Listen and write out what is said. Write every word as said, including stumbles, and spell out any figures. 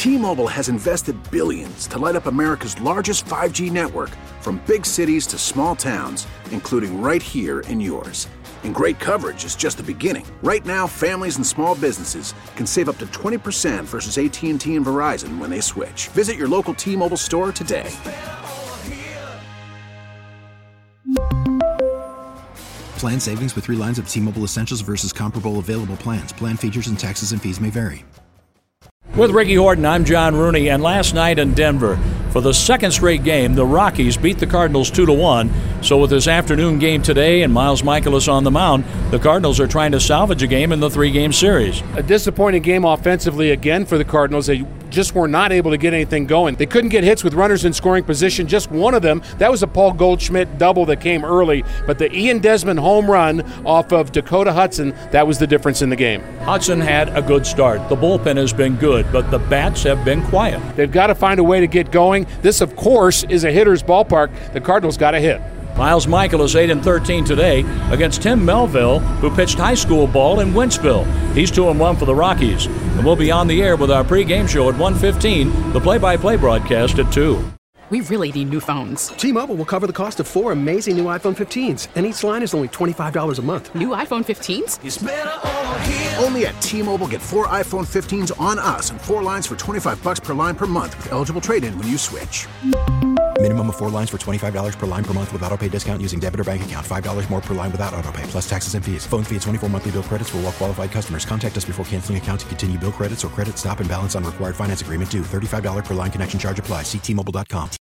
T-Mobile has invested billions to light up America's largest five G network, from big cities to small towns, including right here in yours. And great coverage is just the beginning. Right now, families and small businesses can save up to twenty percent versus A T and T and Verizon when they switch. Visit your local T-Mobile store today. Plan savings with three lines of T-Mobile Essentials versus comparable available plans. Plan features and taxes and fees may vary. With Ricky Horton, I'm John Rooney, and last night in Denver, for the second straight game, the Rockies beat the Cardinals two to one. So with this afternoon game today and Miles Mikolas on the mound, the Cardinals are trying to salvage a game in the three-game series. A disappointing game offensively again for the Cardinals. They just were not able to get anything going. They couldn't get hits with runners in scoring position. Just one of them, that was a Paul Goldschmidt double that came early. But the Ian Desmond home run off of Dakota Hudson, that was the difference in the game. Hudson had a good start. The bullpen has been good, but the bats have been quiet. They've got to find a way to get going. This, of course, is a hitter's ballpark. The Cardinals got to hit. Miles Mikolas eight and thirteen today against Tim Melville, who pitched high school ball in Wentzville. He's two and one for the Rockies. And we'll be on the air with our pregame show at one fifteen, the play-by-play broadcast at two. We really need new phones. T-Mobile will cover the cost of four amazing new iPhone fifteens, and each line is only twenty-five dollars a month. New iPhone fifteens? It's better over here. Only at T-Mobile, get four iPhone fifteens on us and four lines for twenty-five bucks per line per month with eligible trade-in when you switch. Minimum of four lines for twenty-five dollars per line per month with autopay discount using debit or bank account. five dollars more per line without autopay, plus taxes and fees. Phone fee at twenty-four monthly bill credits for well-qualified customers. Contact us before canceling account to continue bill credits or credit stop and balance on required finance agreement due. thirty-five dollars per line connection charge applies. See T Mobile dot com.